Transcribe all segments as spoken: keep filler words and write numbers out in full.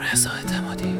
رضا اعتمادی.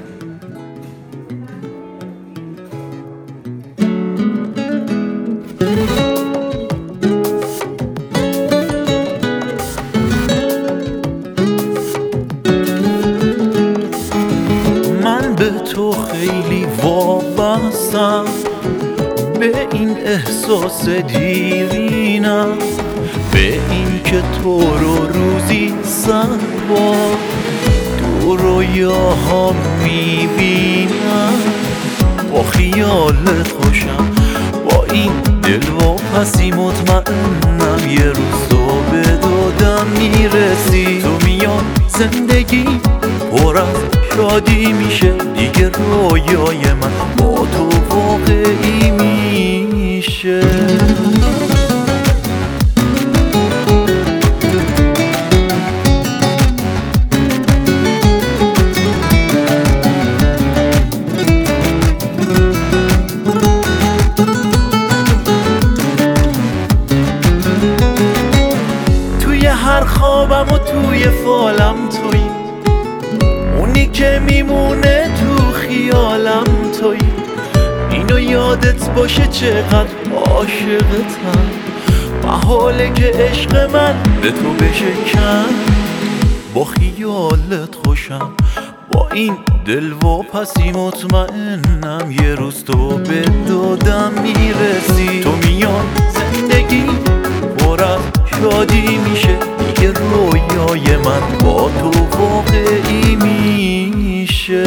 من به تو خیلی وابستم، به این احساس دیرینم، به این که تو رو روزی صد بار تو رویاها میبینم. با خیالت خوشم، با این دل واپسی مطمئنم یه روز تو به دادم میرسی. تو میان زندگی پر از شادی میشه، دیگه رویای من با تو واقعی میشه. توی هر خوابم و توی فالم تویی، اونی که میمونه تو خیالم تویی. اینو یادت باشه چقدر عاشقتم، محاله که عشق من به تو بشکن. با خیالت خوشم، با این دل واپسی مطمئنم یه روز تو به دادم میرسی. تو میان زندگی پر از شادی میشه، دیگه رویای من با تو واقعی میشه.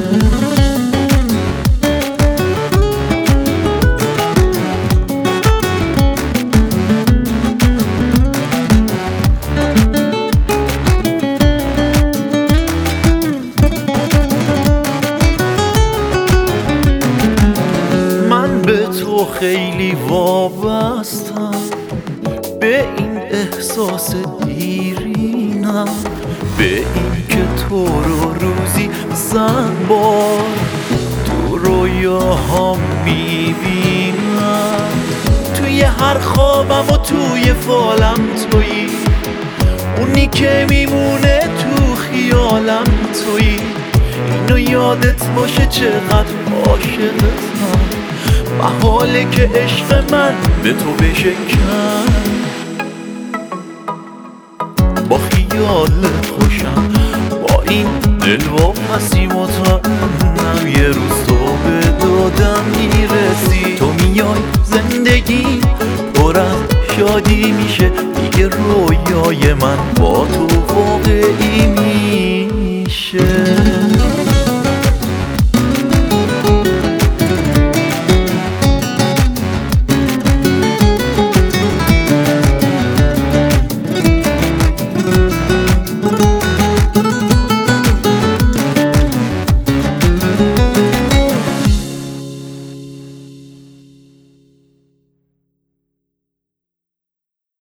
من به تو خیلی وابستم، به این احساس دیرینم، به این که تو رو روزی صد بار تو رویاها میبینم. توی هر خوابم و توی فالم تویی، اونی که میمونه تو خیالم تویی. اینو یادت باشه چقدر عاشقتم، محاله که عشق من به تو بشکن. با خیالت خوشم، با این دل واپسی مطمئنم یه روز تو به دادم میرسی. تو میای زندگی پر از شادی میشه، دیگه رویای من با تو واقعی میشه.